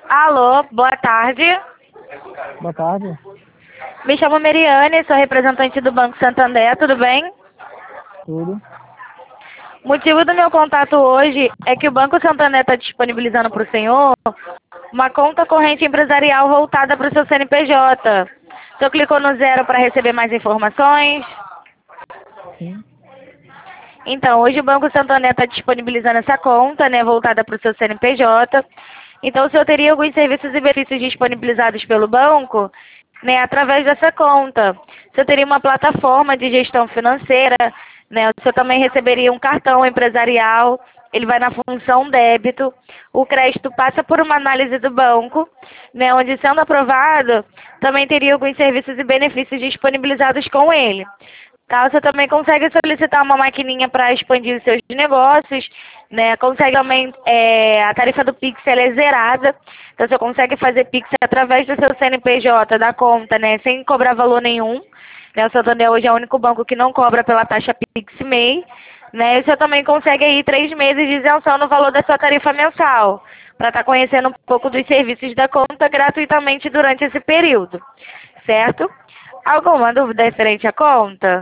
Alô, boa tarde. Boa tarde. Me chamo Meriane, sou representante do Banco Santander, tudo bem? Tudo. O motivo do meu contato hoje é que o Banco Santander está disponibilizando para o senhor uma conta corrente empresarial voltada para o seu CNPJ. O senhor clicou no 0 para receber mais informações? Sim. Então, hoje o Banco Santander está disponibilizando essa conta, né, voltada para o seu CNPJ. Então, o senhor teria alguns serviços e benefícios disponibilizados pelo banco, né, através dessa conta. O senhor teria uma plataforma de gestão financeira, né, o senhor também receberia um cartão empresarial, ele vai na função débito, o crédito passa por uma análise do banco, né, onde sendo aprovado, também teria alguns serviços e benefícios disponibilizados com ele. Tá, você também consegue solicitar uma maquininha para expandir os seus negócios, né? Consegue também, a tarifa do Pix ela é zerada, então você consegue fazer Pix através do seu CNPJ, da conta, né? Sem cobrar valor nenhum. Né? O Santander hoje é o único banco que não cobra pela taxa PicMei, né? E você também consegue aí 3 meses de isenção no valor da sua tarifa mensal, para estar conhecendo um pouco dos serviços da conta gratuitamente durante esse período, certo? Alguma dúvida referente à conta?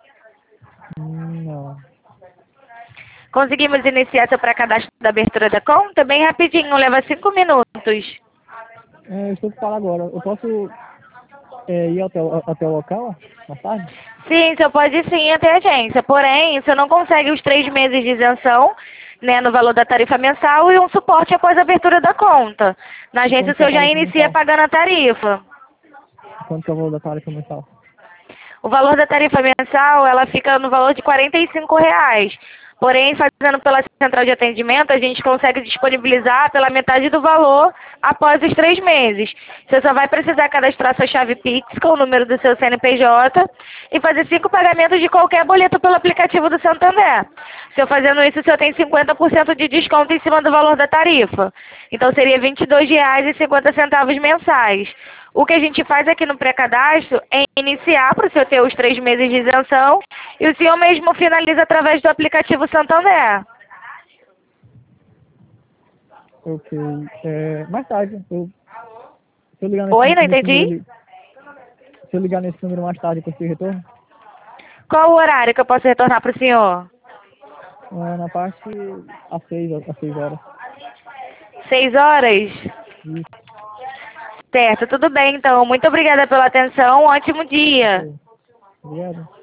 Não. Conseguimos iniciar seu pré-cadastro da abertura da conta? Bem rapidinho, leva 5 minutos. Eu estou ocupado agora. Eu posso ir até o local mais tarde? Sim, o senhor pode sim ir até a agência. Porém, o senhor não consegue os 3 meses de isenção, né, no valor da tarifa mensal e um suporte após a abertura da conta. Na E agência, quanto o que é a senhor já tarifa inicia mensal? pagando a tarifa. Quanto que é o valor da tarifa mensal? O valor da tarifa mensal, ela fica no valor de R$ 45. Porém, fazendo pela central de atendimento, a gente consegue disponibilizar pela metade do valor após os 3 meses. Você só vai precisar cadastrar sua chave Pix com o número do seu CNPJ e fazer 5 pagamentos de qualquer boleto pelo aplicativo do Santander. Se eu fazendo isso, o senhor tem 50% de desconto em cima do valor da tarifa. Então, seria R$ 22,50 mensais. O que a gente faz aqui no pré-cadastro é iniciar para o senhor ter os 3 meses de isenção e o senhor mesmo finaliza através do aplicativo Santander. Ok. Mais tarde. Se eu ligar Oi, não nesse número entendi? ali. Se eu ligar nesse número mais tarde, eu consigo retorno? Qual o horário que eu posso retornar para o senhor? Na parte às 6 horas. 6 horas? Isso. Certo, tudo bem então. Muito obrigada pela atenção. Um ótimo dia. Ok. Obrigado.